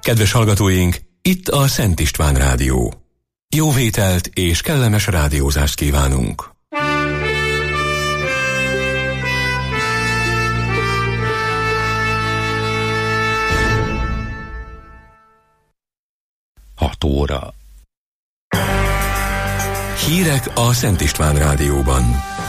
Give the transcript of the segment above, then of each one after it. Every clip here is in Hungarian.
Kedves hallgatóink, itt a Szent István Rádió. Jó vételt és kellemes rádiózást kívánunk! Óra. Hírek a Szent István Rádióban.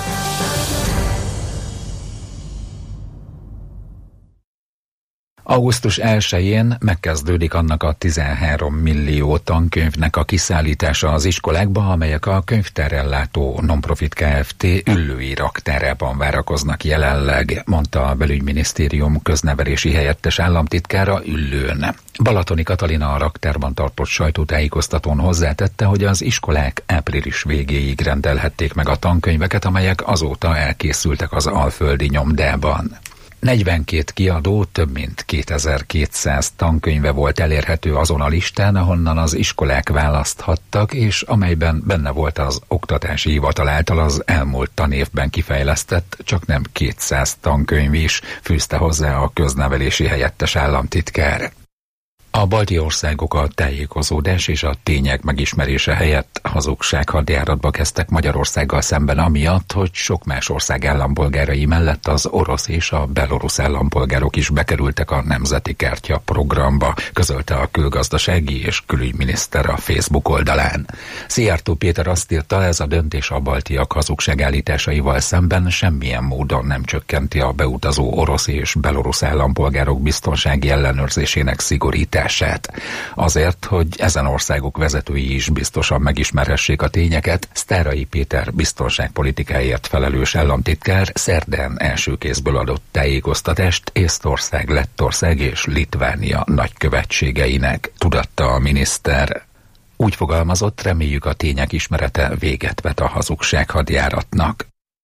Augusztus 1-én megkezdődik annak a 13 millió tankönyvnek a kiszállítása az iskolákba, amelyek a könyvtárellátó Nonprofit Kft. Üllői raktárában várakoznak jelenleg, mondta a Belügyminisztérium köznevelési helyettes államtitkára Üllőn. Balatoni Katalina a raktárban tartott sajtótájékoztatón hozzátette, hogy az iskolák április végéig rendelhették meg a tankönyveket, amelyek azóta elkészültek az alföldi nyomdában. 42 kiadó, több mint 2200 tankönyve volt elérhető azon a listán, ahonnan az iskolák választhattak, és amelyben benne volt az Oktatási Hivatal által az elmúlt tanévben kifejlesztett, csaknem 200 tankönyv is, fűzte hozzá a köznevelési helyettes államtitkár. A balti országok a tájékozódás és a tények megismerése helyett hazugsághadjáratba kezdtek Magyarországgal szemben amiatt, hogy sok más ország állampolgárai mellett az orosz és a belorusz állampolgárok is bekerültek a Nemzeti Kártya programba, közölte a külgazdasági és külügyminiszter a Facebook oldalán. Szijjártó Péter azt írta, ez a döntés a baltiak hazugságállításaival szemben semmilyen módon nem csökkenti a beutazó orosz és belorusz állampolgárok biztonsági ellenőrzésének szigorítását. Azért, hogy ezen országok vezetői is biztosan megismerhessék a tényeket, Sztáray Péter biztonságpolitikáért felelős államtitkár szerdán első kézből adott tájékoztatást Észtország, Lettország és Litvánia nagykövetségeinek, tudatta a miniszter. Úgy fogalmazott, reméljük a tények ismerete véget vet a hazugsághadjáratnak.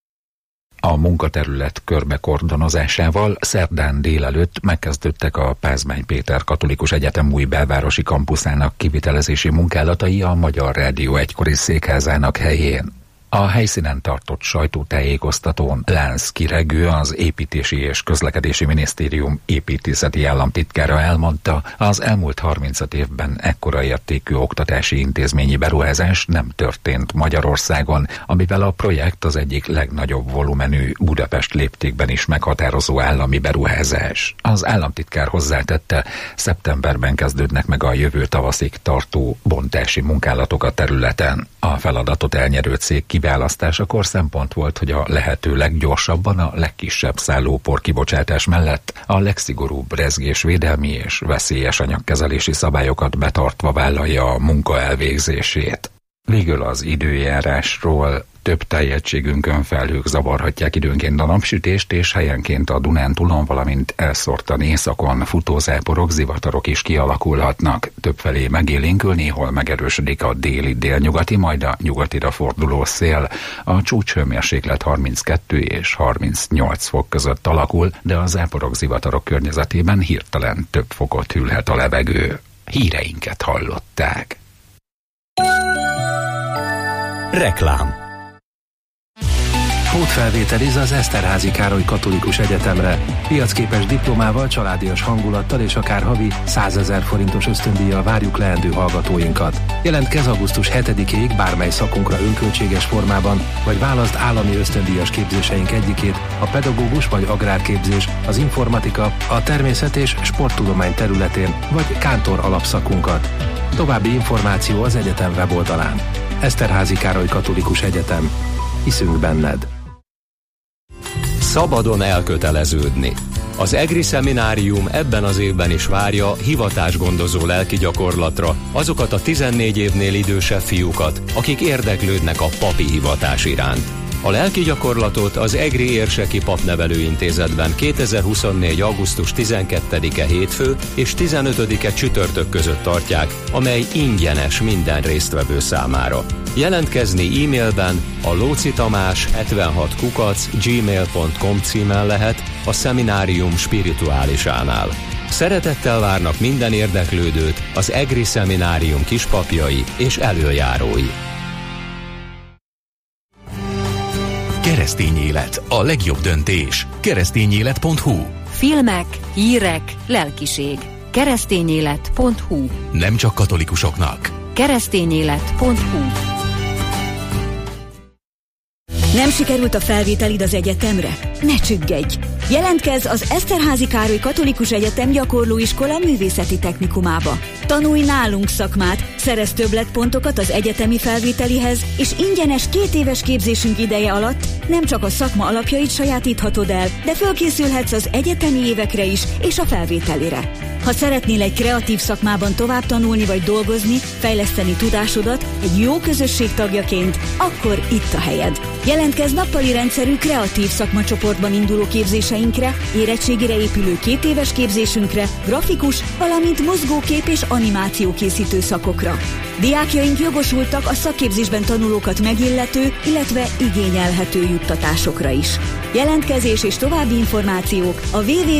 A munkaterület körbekordonozásával szerdán délelőtt megkezdődtek a Pázmány Péter Katolikus Egyetem új belvárosi kampuszának kivitelezési munkálatai a Magyar Rádió egykori székházának helyén. A helyszínen tartott sajtótájékoztatón Lánszky Regő, az Építési és Közlekedési Minisztérium építészeti államtitkára elmondta, az elmúlt 35 évben ekkora értékű oktatási intézményi beruházás nem történt Magyarországon, amivel a projekt az egyik legnagyobb volumenű Budapest léptékben is meghatározó állami beruházás. Az államtitkár hozzátette, szeptemberben kezdődnek meg a jövő tavaszig tartó bontási munkálatok a területen. A feladatot elnyerő cég kiválasztásakor szempont volt, hogy a lehető leggyorsabban a legkisebb szállópor kibocsátás mellett a legszigorúbb rezgésvédelmi és veszélyes anyagkezelési szabályokat betartva vállalja a munka elvégzését. Végül az időjárásról. Több tájegységünkön felhők zavarhatják időnként a napsütést, és helyenként a Dunántúlon, valamint elszórtan északon futózáporok, zivatarok is kialakulhatnak. Többfelé megélénkül, néhol megerősödik a déli-délnyugati, majd a nyugatira forduló szél. A csúcshőmérséklet 32 és 38 fok között alakul, de a záporok, zivatarok környezetében hirtelen több fokot hűlhet a levegő. Híreinket hallották. Reklám. Pótfelvételiz az Eszterházy Károly Katolikus Egyetemre. Piacképes diplomával, családias hangulattal és akár havi 100 000 forintos ösztöndíjjal várjuk leendő hallgatóinkat. Jelentkezz augusztus 7-ig bármely szakunkra önköltséges formában, vagy válaszd állami ösztöndíjas képzéseink egyikét, a pedagógus vagy agrárképzés, az informatika, a természet és sporttudomány területén, vagy kántor alapszakunkat. További információ az egyetem weboldalán. Eszterházy Károly Katolikus Egyetem. Hiszünk benned. Szabadon elköteleződni. Az EGRI szeminárium ebben az évben is várja hivatásgondozó lelki gyakorlatra azokat a 14 évnél idősebb fiúkat, akik érdeklődnek a papi hivatás iránt. A lelki gyakorlatot az EGRI Érseki Papnevelőintézetben 2024. augusztus 12-e hétfő és 15-e csütörtök között tartják, amely ingyenes minden résztvevő számára. Jelentkezni e-mailben a locitamás76@gmail.com címen lehet a szeminárium spirituálisánál. Szeretettel várnak minden érdeklődőt az EGRI szeminárium kispapjai és elöljárói. Keresztény élet, a legjobb döntés. Keresztényélet.hu. Filmek, hírek, lelkiség. Keresztényélet.hu. Nem csak katolikusoknak. Keresztényélet.hu. Nem sikerült a felvételid az egyetemre? Ne csüggedj! Jelentkezz az Eszterházy Károly Katolikus Egyetem Gyakorlóiskola Művészeti Technikumába. Tanulj nálunk szakmát, szerezz többletpontokat az egyetemi felvételihez, és ingyenes 2 éves képzésünk ideje alatt nem csak a szakma alapjait sajátíthatod el, de fölkészülhetsz az egyetemi évekre is és a felvételire. Ha szeretnél egy kreatív szakmában tovább tanulni vagy dolgozni, fejleszteni tudásodat egy jó közösség tagjaként, akkor itt a helyed. Jelentkezz nappali rendszerű kreatív szakmacsoportban induló képzéseinkre, érettségire épülő 2 éves képzésünkre, grafikus, valamint mozgókép és animáció készítő szakokra. Diákjaink jogosultak a szakképzésben tanulókat megillető, illetve igényelhető juttatásokra is. Jelentkezés és további információk a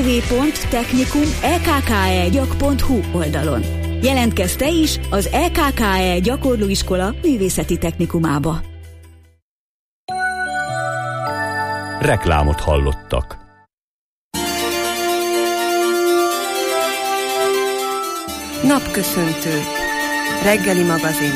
www.technikum.ekkeegyak.hu oldalon. Jelentkezz te is az EKKE Gyakorlóiskola Művészeti Technikumába. Reklámot hallottak. Napköszöntő. Reggeli magazin.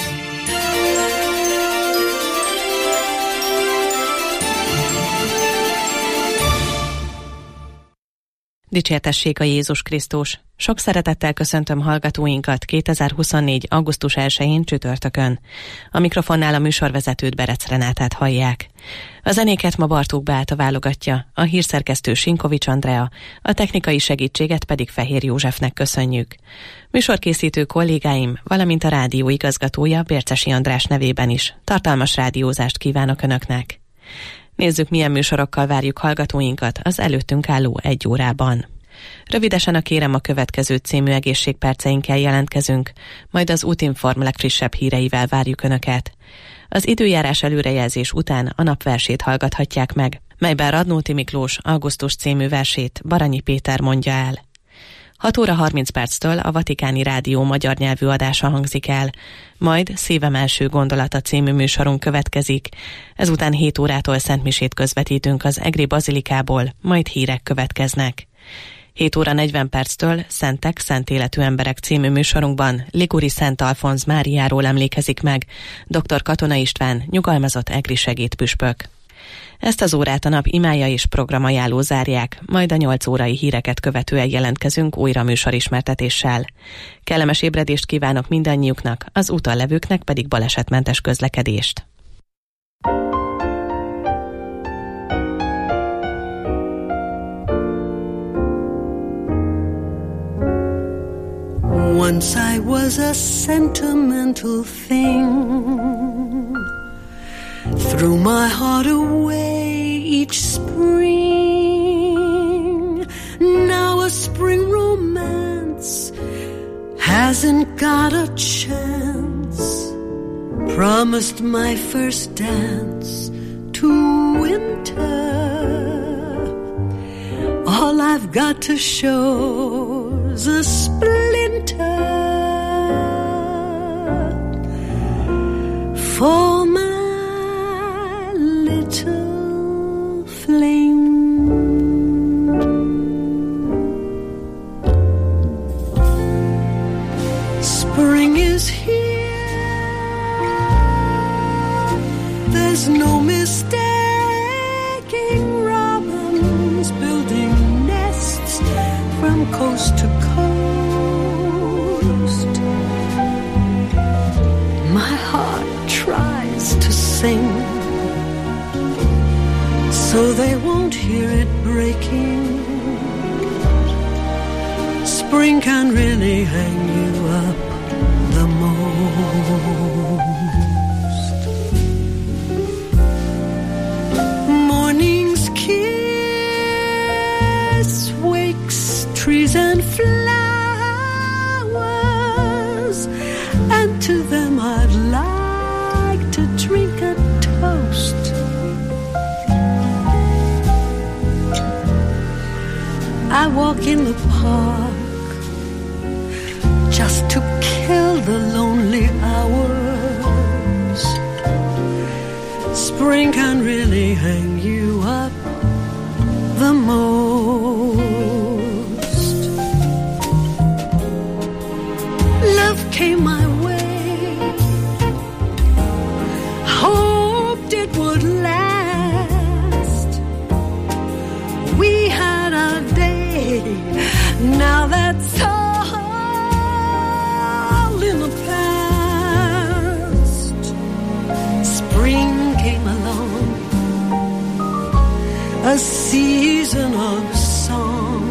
Dicsértessék a Jézus Krisztus! Sok szeretettel köszöntöm hallgatóinkat 2024. augusztus 1-én csütörtökön. A mikrofonnál a műsorvezetőt, Berec Renátát hallják. A zenéket ma Bartók Beáta válogatja, a hírszerkesztő Sinkovics Andrea, a technikai segítséget pedig Fehér Józsefnek köszönjük. Műsorkészítő kollégáim, valamint a rádió igazgatója Bércesi András nevében is tartalmas rádiózást kívánok Önöknek. Nézzük, milyen műsorokkal várjuk hallgatóinkat az előttünk álló 1 órában. Rövidesen a Kérem a következő című egészségperceinkkel jelentkezünk, majd az Útinform legfrissebb híreivel várjuk Önöket. Az időjárás előrejelzés után a napversét hallgathatják meg, melyben Radnóti Miklós augusztus című versét Baranyi Péter mondja el. 6 óra 30 perctől a Vatikáni Rádió magyar nyelvű adása hangzik el, majd Szívem első gondolata című műsorunk következik, ezután 7 órától szentmisét közvetítünk az Egri Bazilikából, majd hírek következnek. 7 óra 40 perctől Szentek, szent életű emberek című műsorunkban Liguri Szent Alfonz Máriáról emlékezik meg dr. Katona István, nyugalmazott egri segédpüspök. Ezt az órát a nap imája és programajánló zárják, majd a 8 órai híreket követően jelentkezünk újra műsorismertetéssel. Kellemes ébredést kívánok mindannyiuknak, az úton levőknek pedig balesetmentes közlekedést. Once I was a sentimental thing, threw my heart away each spring. Now a spring romance hasn't got a chance. Promised my first dance to winter. All I've got to show's a splinter for my little flame. Spring is here, there's no mistaking robins building nests from coast to coast. My heart tries to sing, so they won't hear it breaking. Spring can really hang you up the most. Morning's kiss wakes trees and flowers, and to them I'd like to drink a toast. I walk in the park just to kill the lonely hours. Spring can really hang you up the most. came my way. Hoped it would last. We had a day, now that's all in the past. Spring came along, a season of song,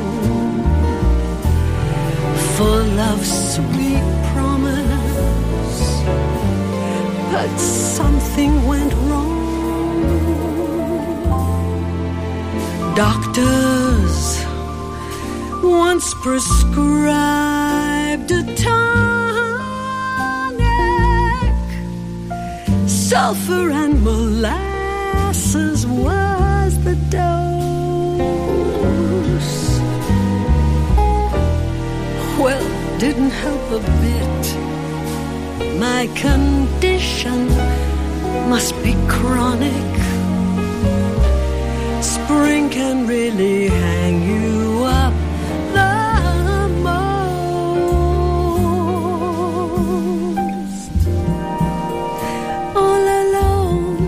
full of sweet promise, but something went wrong. Doctors once prescribed a tonic, sulfur and molasses was the dose. Well, didn't help a bit. My condition must be chronic. Spring can really hang you up the most. All alone,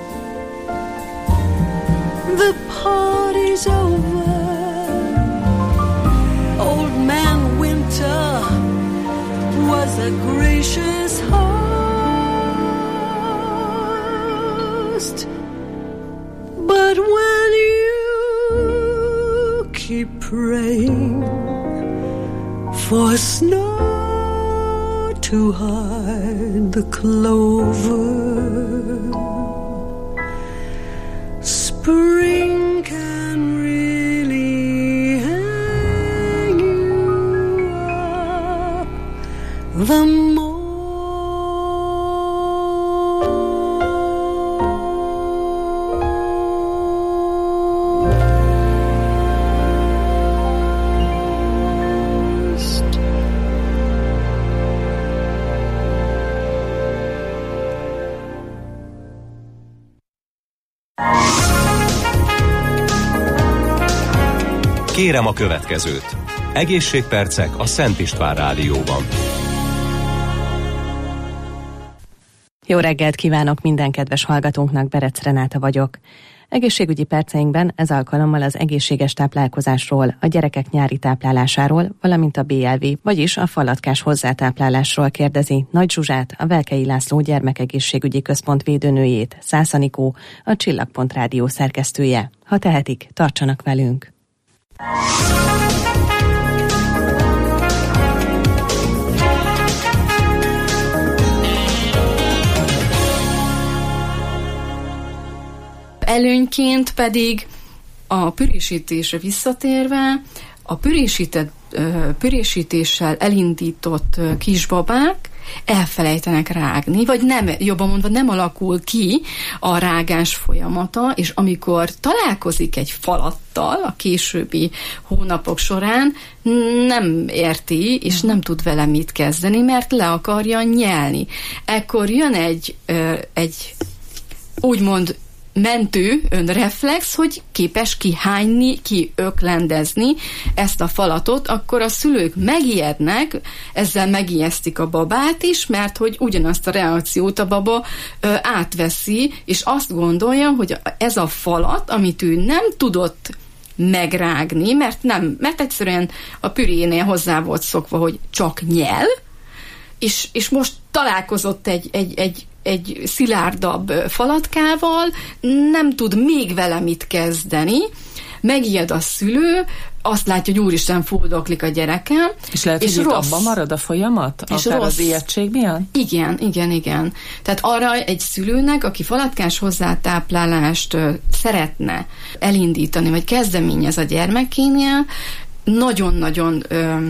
the party's over. Old Man Winter was a gracious host. But when you keep praying for snow to hide the clover, spring can really hang you up the most. Kérem a következőt. Egészségpercek a Szent István Rádióban. Jó reggelt kívánok minden kedves hallgatónknak, Berec Renáta vagyok. Egészségügyi perceinkben ez alkalommal az egészséges táplálkozásról, a gyerekek nyári táplálásáról, valamint a BLV, vagyis a falatkás hozzátáplálásról kérdezi Nagy Zsuzsát, a Velkei László Gyermekegészségügyi Központ védőnőjét, Szász Anikó, a Csillagpont Rádió szerkesztője. Ha tehetik, tartsanak velünk! Előnyként pedig a pürésítésre visszatérve, a pürésítéssel elindított kisbabák elfelejtenek rágni, vagy nem, jobban mondva nem alakul ki a rágás folyamata, és amikor találkozik egy falattal a későbbi hónapok során, nem érti, és nem tud vele mit kezdeni, mert le akarja nyelni. Ekkor jön egy úgymond mentő önreflex, hogy képes kihányni, kiöklendezni ezt a falatot, akkor a szülők megijednek, ezzel megijesztik a babát is, mert hogy ugyanazt a reakciót a baba átveszi, és azt gondolja, hogy ez a falat, amit ő nem tudott megrágni, mert egyszerűen a pürénél hozzá volt szokva, hogy csak nyel, és most találkozott egy szilárdabb falatkával, nem tud még vele mit kezdeni, megijed a szülő, azt látja, hogy úristen, fuldoklik a gyerekem. És lehet, hogy itt abban marad a folyamat? Akár az ijegység miatt? Igen. Tehát arra egy szülőnek, aki falatkás hozzátáplálást szeretne elindítani, vagy kezdeményez a gyermekénél, nagyon-nagyon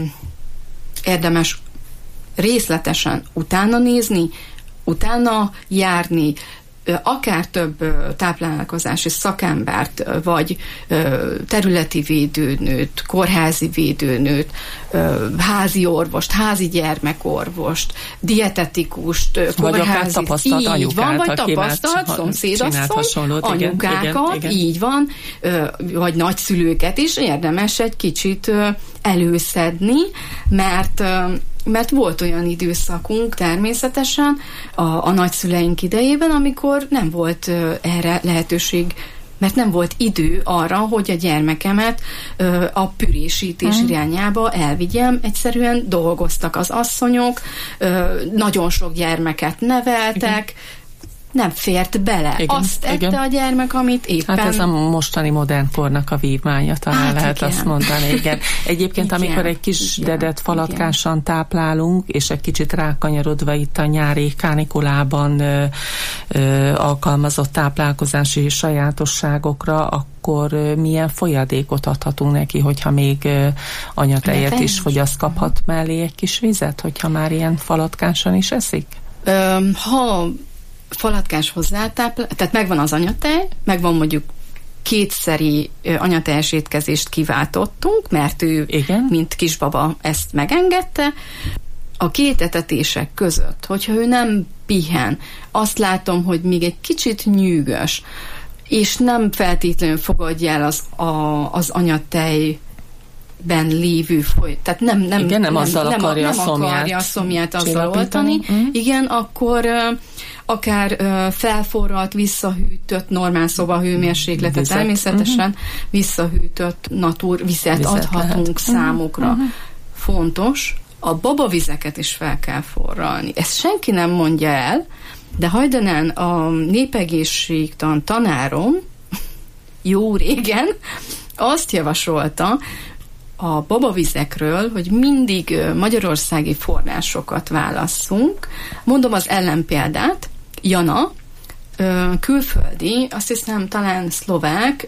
érdemes részletesen utána nézni, utána járni, akár több táplálkozási szakembert, vagy területi védőnőt, kórházi védőnőt, házi orvost, házi gyermekorvost, dietetikust, vagy akár tapasztalt anyukát, vagy tapasztalt szomszédasszony, anyukákat, igen. Így van, vagy nagyszülőket is érdemes egy kicsit előszedni, mert mert volt olyan időszakunk természetesen a nagyszüleink idejében, amikor nem volt erre lehetőség, mert nem volt idő arra, hogy a gyermekemet a pürésítés irányába elvigyem. Egyszerűen dolgoztak az asszonyok, nagyon sok gyermeket neveltek, nem fért bele. Igen, azt ette a gyermek, amit éppen... Hát ez a mostani modern kornak a vívmánya, talán lehet azt mondani. Igen. Egyébként, amikor egy kis dedet falatkásan táplálunk, és egy kicsit rákanyarodva itt a nyári kánikulában alkalmazott táplálkozási sajátosságokra, akkor milyen folyadékot adhatunk neki, hogyha még anyatejet is fogyaszt, kaphat mellé egy kis vizet, hogyha már ilyen falatkásan is eszik? Ha falatkás hozzátáplál, tehát megvan az anyatej, megvan mondjuk kétszeri anyatejes étkezést kiváltottunk, mert ő, mint kisbaba ezt megengedte. A két etetések között, hogyha ő nem pihen, azt látom, hogy még egy kicsit nyűgös, és nem feltétlenül fogadja el az anyatej ben lévő tehát nem akarja a szomját azzal oltani. Igen, akkor akár felforralt, visszahűtött, normál szobahőmérsékletet, természetesen visszahűtött naturvizet adhatunk számukra. Fontos, a babavizeket is fel kell forralni. Ezt senki nem mondja el, de hajdanán a népegészségtan tanárom jó régen azt javasolta a babavizekről, hogy mindig magyarországi forrásokat válasszunk. Mondom az ellenpéldát, Jana, külföldi, azt hiszem talán szlovák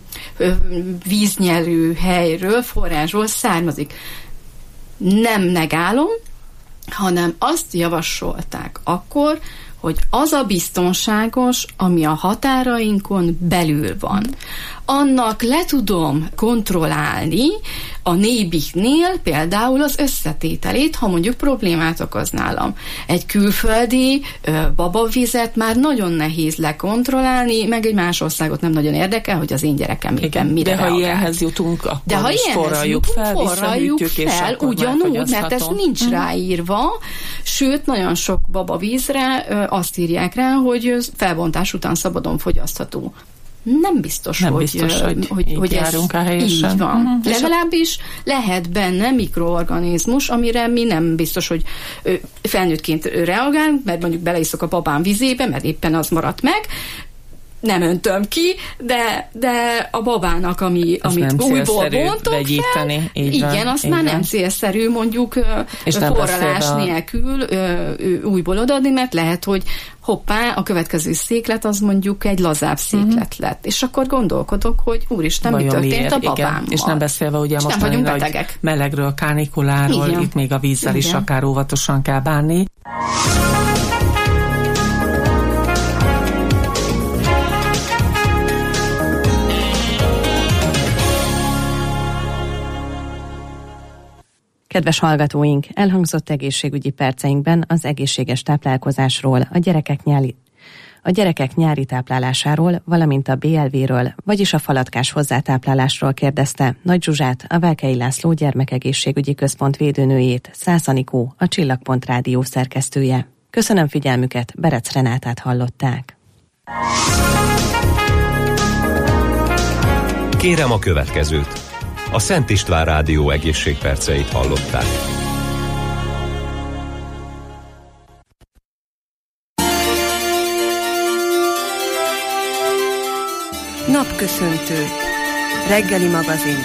víznyelő helyről, forrásról származik. Nem negálom, hanem azt javasolták akkor, hogy az a biztonságos, ami a határainkon belül van. Annak le tudom kontrollálni a Nébiknél például az összetételét, ha mondjuk problémát okoz nálam. Egy külföldi babavizet már nagyon nehéz lekontrollálni, meg egy más országot nem nagyon érdekel, hogy az én gyerekem éppen mire reagál. De ha ilyenhez jutunk, akkor forraljuk fel, ugyanúgy, mert ez nincs ráírva, sőt, nagyon sok babavízre azt írják rá, hogy felbontás után szabadon fogyasztható. Nem biztos, hogy ez így van. Legalábbis lehet benne mikroorganizmus, amire mi nem biztos, hogy felnőttként reagálunk, mert mondjuk beleiszok a babám vizébe, mert éppen az maradt meg, nem öntöm ki, de a babának, amit újból bontok fel, igen, azt már nem célszerű mondjuk forralás nélkül újból odaadni, mert lehet, hogy hoppá, a következő széklet az mondjuk egy lazább széklet lett. És akkor gondolkodok, hogy úristen, mi történt a babámmal. És nem beszélve ugye most a melegről, kánikuláról, itt még a vízzel is akár óvatosan kell bánni. Kedves hallgatóink, elhangzott egészségügyi perceinkben az egészséges táplálkozásról, a gyerekek nyári táplálásáról, valamint a BLV-ről, vagyis a falatkás hozzátáplálásról kérdezte Nagy Zsuzsát, a Velkei László Gyermekegészségügyi Központ védőnőjét, Szász Anikó, a Csillagpont Rádió szerkesztője. Köszönöm figyelmüket, Berec Renátát hallották. Kérem a következőt. A Szent István Rádió egészségperceit hallották. Napköszöntő. Reggeli magazin.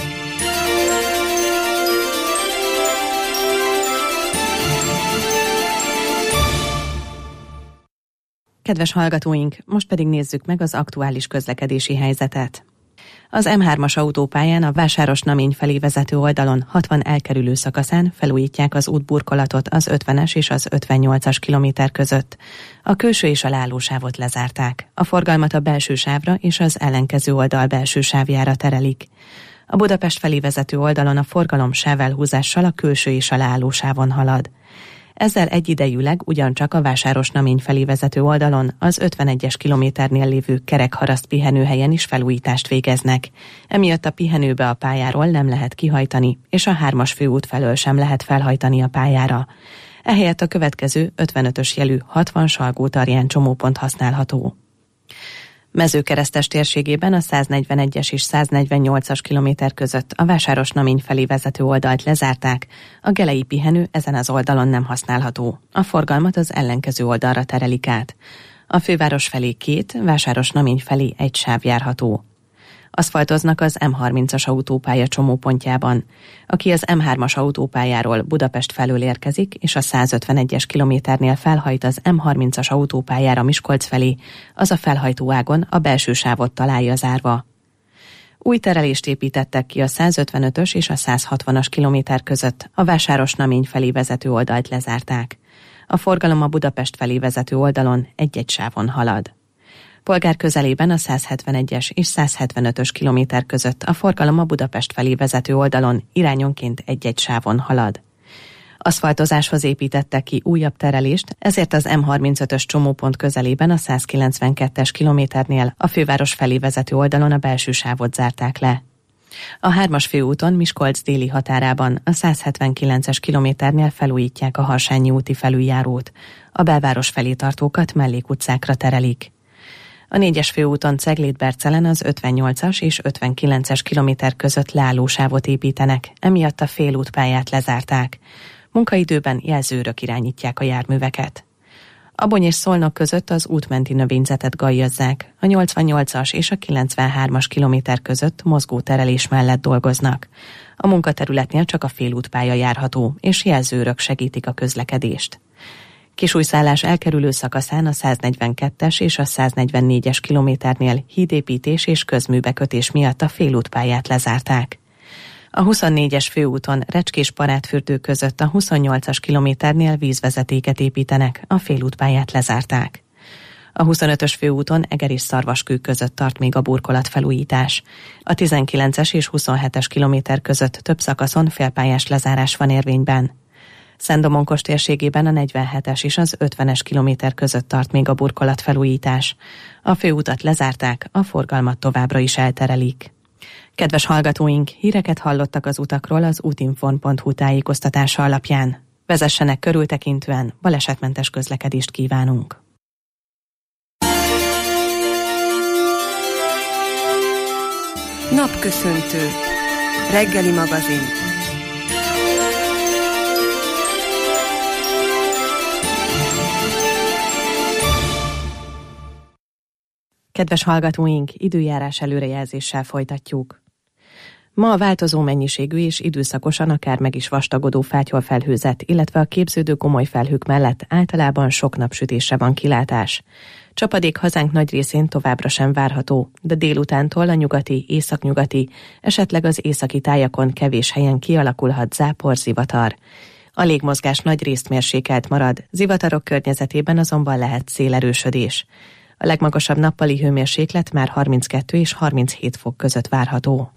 Kedves hallgatóink, most pedig nézzük meg az aktuális közlekedési helyzetet. Az M3-as autópályán a Vásáros-Namény felé vezető oldalon 60 elkerülő szakaszán felújítják az útburkolatot az 50-es és az 58-as kilométer között. A külső és a leállósávot lezárták. A forgalmat a belső sávra és az ellenkező oldal belső sávjára terelik. A Budapest felé vezető oldalon a forgalom sávelhúzással a külső és a leállósávon halad. Ezzel egyidejűleg ugyancsak a Vásáros-Namény felé vezető oldalon az 51-es kilométernél lévő Kerekharaszt pihenőhelyen is felújítást végeznek. Emiatt a pihenőbe a pályáról nem lehet kihajtani, és a 3-as főút felől sem lehet felhajtani a pályára. Ehelyett a következő 55-ös jelű 60 Salgó-Tarján csomópont használható. Mezőkeresztes térségében a 141-es és 148-as kilométer között a Vásáros-Namény felé vezető oldalt lezárták, a gelei pihenő ezen az oldalon nem használható. A forgalmat az ellenkező oldalra terelik át. A főváros felé 2, Vásáros-Namény felé 1 sáv járható. Aszfaltoznak az M30-as autópálya csomópontjában. Aki az M3-as autópályáról Budapest felől érkezik, és a 151-es kilométernél felhajt az M30-as autópályára Miskolc felé, az a felhajtó ágon a belső sávot találja zárva. Új terelést építettek ki a 155-ös és a 160-as kilométer között, a Vásáros-Namény felé vezető oldalt lezárták. A forgalom a Budapest felé vezető oldalon egy-egy sávon halad. Polgár közelében a 171-es és 175-ös kilométer között a forgalom a Budapest felé vezető oldalon irányonként egy-egy sávon halad. Aszfaltozáshoz építettek ki újabb terelést, ezért az M35-ös csomópont közelében a 192-es kilométernél a főváros felé vezető oldalon a belső sávot zárták le. A 3-as főúton Miskolc déli határában a 179-es kilométernél felújítják a Harsányi úti felüljárót, a belváros felé tartókat mellékutcákra terelik. A 4-es főúton Cegléd-Bercelen az 58-as és 59-es kilométer között leállósávot építenek, emiatt a félútpályát lezárták. Munkaidőben jelzőrök irányítják a járműveket. Abony és Szolnok között az útmenti növényzetet gajjazzák, a 88-as és a 93-as kilométer között mozgóterelés mellett dolgoznak. A munkaterületnél csak a félútpálya járható, és jelzőrök segítik a közlekedést. Kisújszállás elkerülő szakaszán a 142-es és a 144-es kilométernél hídépítés és közműbekötés miatt a félútpályát lezárták. A 24-es főúton Recskés-Parádfürdő között a 28-as kilométernél vízvezetéket építenek, a félútpályát lezárták. A 25-ös főúton Eger és Szarvaskő között tart még a burkolatfelújítás. A 19-es és 27-es kilométer között több szakaszon félpályás lezárás van érvényben. Szent-Domonkos térségében a 47-es és az 50-es kilométer között tart még a burkolatfelújítás. A főutat lezárták, a forgalmat továbbra is elterelik. Kedves hallgatóink, híreket hallottak az utakról az útinform.hu tájékoztatása alapján. Vezessenek körültekintően, balesetmentes közlekedést kívánunk. Napköszöntő. Reggeli magazin. Kedves hallgatóink, időjárás előrejelzéssel folytatjuk. Ma a változó mennyiségű és időszakosan akár meg is vastagodó fátyolfelhőzet, illetve a képződő gomoly felhők mellett általában sok napsütésre van kilátás. Csapadék hazánk nagy részén továbbra sem várható, de délutántól a nyugati, északnyugati, esetleg az északi tájakon kevés helyen kialakulhat zápor, zivatar. A légmozgás nagy részt mérsékelt marad, zivatarok környezetében azonban lehet szélerősödés. A legmagasabb nappali hőmérséklet már 32 és 37 fok között várható.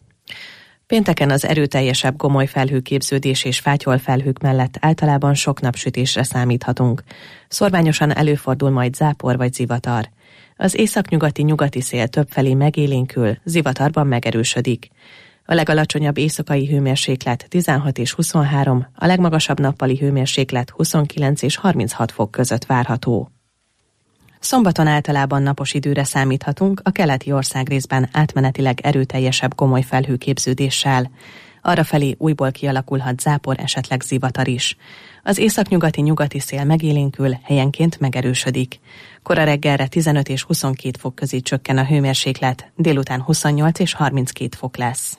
Pénteken az erőteljesebb gomoly felhőképződés és fátyolfelhők mellett általában sok napsütésre számíthatunk. Szorványosan előfordul majd zápor vagy zivatar. Az északnyugati-nyugati szél többfelé megélénkül, zivatarban megerősödik. A legalacsonyabb éjszakai hőmérséklet 16 és 23, a legmagasabb nappali hőmérséklet 29 és 36 fok között várható. Szombaton általában napos időre számíthatunk, a keleti országrészben átmenetileg erőteljesebb gomoly felhőképződéssel. Arrafelé újból kialakulhat zápor, esetleg zivatar is. Az északnyugati-nyugati szél megélénkül, helyenként megerősödik. Kora reggelre 15 és 22 fok közé csökken a hőmérséklet, délután 28 és 32 fok lesz.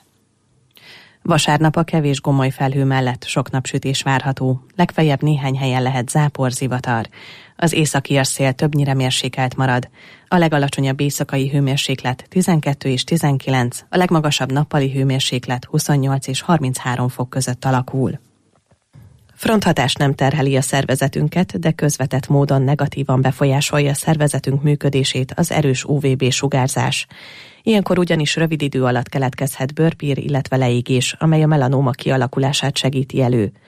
Vasárnap a kevés gomoly felhő mellett sok napsütés várható, legfeljebb néhány helyen lehet zápor, zivatar. Az északias szél többnyire mérsékelt marad. A legalacsonyabb éjszakai hőmérséklet 12 és 19, a legmagasabb nappali hőmérséklet 28 és 33 fok között alakul. Fronthatás nem terheli a szervezetünket, de közvetett módon negatívan befolyásolja a szervezetünk működését az erős UVB-sugárzás. Ilyenkor ugyanis rövid idő alatt keletkezhet bőrpír, illetve leégés, amely a melanóma kialakulását segíti elő.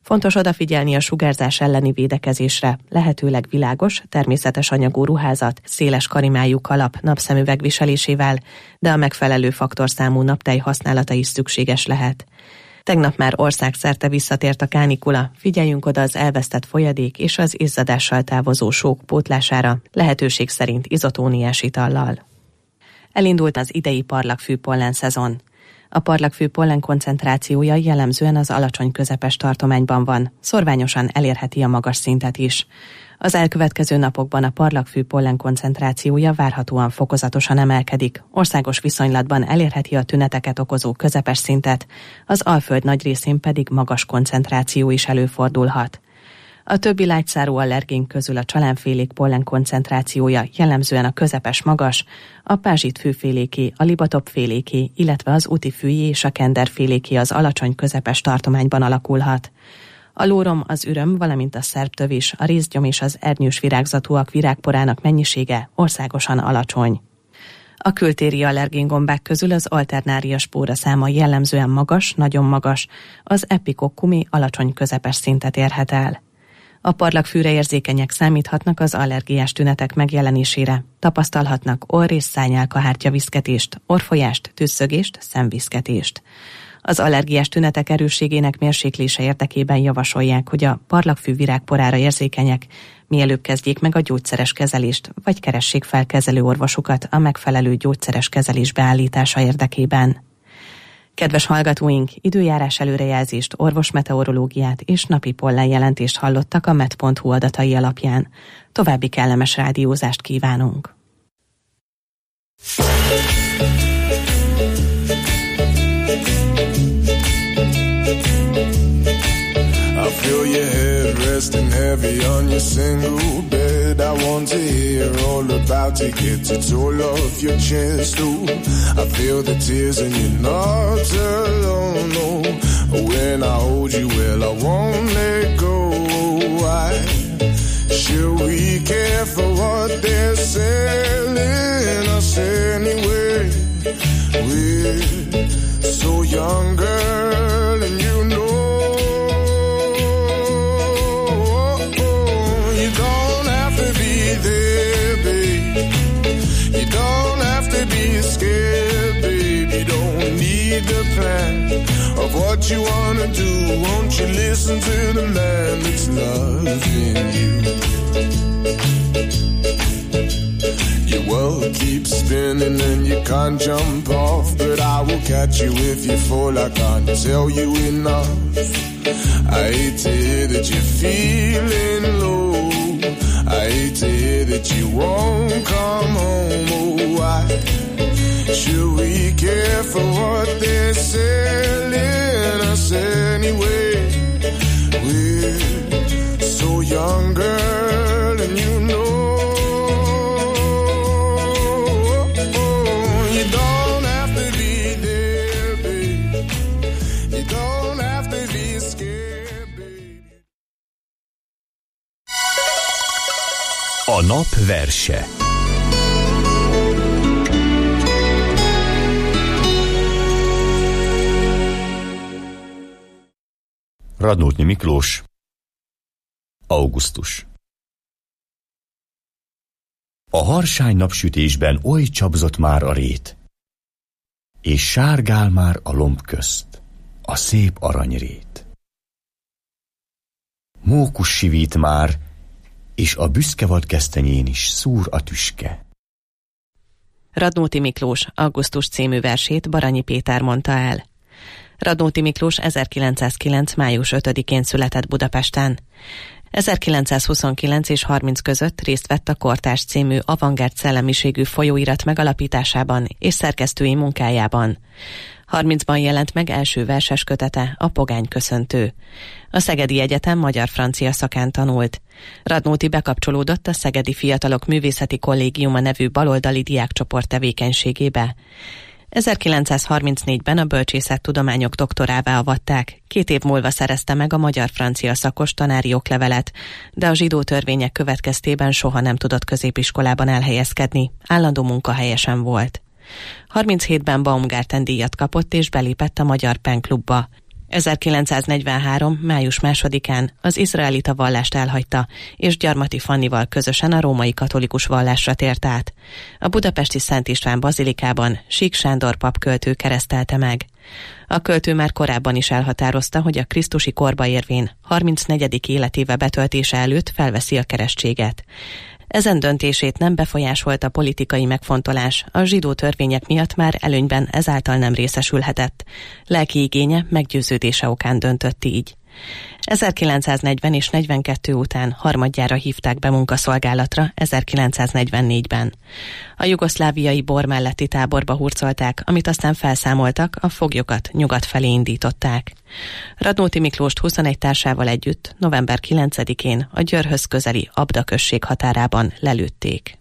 Fontos odafigyelni a sugárzás elleni védekezésre, lehetőleg világos, természetes anyagú ruházat, széles karimájú kalap, napszemüveg viselésével, de a megfelelő faktorszámú naptej használata is szükséges lehet. Tegnap már országszerte visszatért a kánikula, figyeljünk oda az elvesztett folyadék és az izzadással távozó sók pótlására, lehetőség szerint izotóniás itallal. Elindult az idei parlagfű pollen szezon. A parlagfű pollen koncentrációja jellemzően az alacsony közepes tartományban van, szorványosan elérheti a magas szintet is. Az elkövetkező napokban a parlagfű pollen koncentrációja várhatóan fokozatosan emelkedik, országos viszonylatban elérheti a tüneteket okozó közepes szintet, az Alföld nagy részén pedig magas koncentráció is előfordulhat. A többi lágyszárú allergén közül a csalánfélék pollen koncentrációja jellemzően a közepes-magas, a pázsitfűféléké, a libatopféléké, illetve az útifűi és a kenderféléké az alacsony-közepes tartományban alakulhat. A lórom, az üröm, valamint a szerbtövis, a rézgyom és az ernyős virágzatúak virágporának mennyisége országosan alacsony. A kültéri allergéngombák közül az alternária spóra száma jellemzően magas, nagyon magas, az epikokkumi alacsony közepes szintet érhet el. A parlagfűre érzékenyek számíthatnak az allergiás tünetek megjelenésére, tapasztalhatnak orr- és szárnyálkahártya viszketést, orrfolyást, tüsszögést, szemviszketést. Az allergiás tünetek erősségének mérséklése érdekében javasolják, hogy a parlagfű virágporára érzékenyek mielőbb kezdjék meg a gyógyszeres kezelést, vagy keressék fel kezelő orvosukat a megfelelő gyógyszeres kezelés beállítása érdekében. Kedves hallgatóink, időjárás előrejelzést, orvosmeteorológiát és napi pollenjelentést hallottak a met.hu adatai alapján. További kellemes rádiózást kívánunk! I feel your head resting heavy on your single bed. I want to hear all about it, get it all off your chest. Ooh, I feel the tears and you're not alone. No, when I hold you, well, I won't let go. Why should we care for what they're selling us anyway? We're so young, girl, and you know. Scared, babe, you don't need the plan of what you wanna do. Won't you listen to the man that's loving you? Your world keeps spinning and you can't jump off, but I will catch you if you fall. I can't tell you enough. I hate to hear that you're feeling low. I hate to hear that you won't come home. Oh, why should we care for what they're selling us anyway? We're so young, girl, and you know. You don't have to be there, babe. You don't have to be scared, babe. A nap verse. Radnóti Miklós, augusztus. A harsány napsütésben oly csapzott már a rét, és sárgál már a lomb közt a szép aranyrét. Mókus sivít már, és a büszke vadgesztenyén is szúr a tüske. Radnóti Miklós augusztus című versét Baranyi Péter mondta el. Radnóti Miklós 1909. május 5-én született Budapesten. 1929 és 30 között részt vett a Kortárs című avantgárd szellemiségű folyóirat megalapításában és szerkesztői munkájában. 30-ban jelent meg első verses kötete, a Pogány köszöntő. A Szegedi Egyetem magyar-francia szakán tanult. Radnóti bekapcsolódott a Szegedi Fiatalok Művészeti Kollégiuma nevű baloldali diákcsoport tevékenységébe. 1934-ben a bölcsészettudományok doktorává avatták, 2 év múlva szerezte meg a magyar-francia szakos tanári oklevelet, de a zsidó törvények következtében soha nem tudott középiskolában elhelyezkedni, állandó munkahelye sem volt. 37-ben Baumgarten díjat kapott és belépett a Magyar Pen Klubba. 1943. május 2-án az izraelita vallást elhagyta, és Gyarmati Fannival közösen a római katolikus vallásra tért át. A budapesti Szent István bazilikában Sík Sándor papköltő keresztelte meg. A költő már korábban is elhatározta, hogy a krisztusi korba érvén 34. életéve betöltése előtt felveszi a keresztséget. Ezen döntését nem befolyásolta politikai megfontolás, a zsidó törvények miatt már előnyben ezáltal nem részesülhetett. Lelki igénye meggyőződése okán döntött így. 1940 és 42 után harmadjára hívták be munkaszolgálatra 1944-ben. A jugoszláviai bor melletti táborba hurcolták, amit aztán felszámoltak, a foglyokat nyugat felé indították. Radnóti Miklóst 21 társával együtt november 9-én a Győrhöz közeli Abda község határában lelőtték.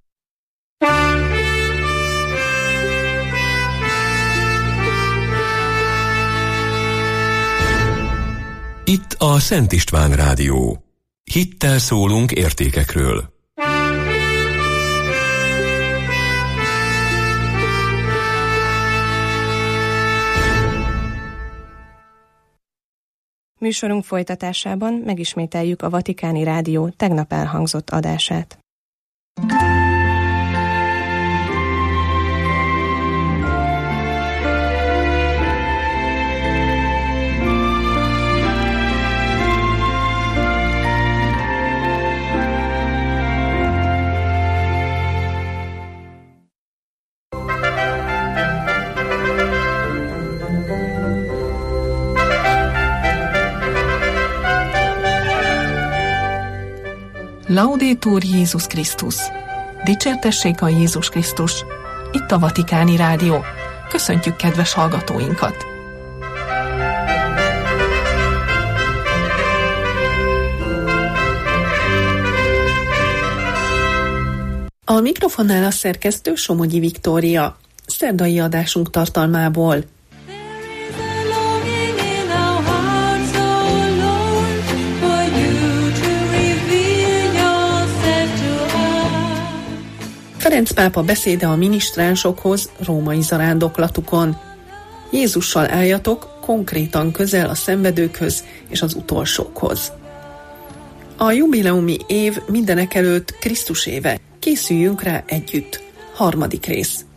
Itt a Szent István Rádió. Hittel szólunk értékekről. Műsorunk folytatásában megismételjük a Vatikáni Rádió tegnap elhangzott adását. Laudetur Jézus Krisztus! Dicsértessék a Jézus Krisztus! Itt a Vatikáni Rádió. Köszöntjük kedves hallgatóinkat! A mikrofonnál a szerkesztő Somogyi Viktória. Szerdai adásunk tartalmából. Ferenc pápa beszéde a minisztránsokhoz római zarándoklatukon. Jézussal álljatok konkrétan közel a szenvedőkhöz és az utolsókhoz. A jubileumi év mindenekelőtt Krisztus éve. Készüljünk rá együtt. 3. rész.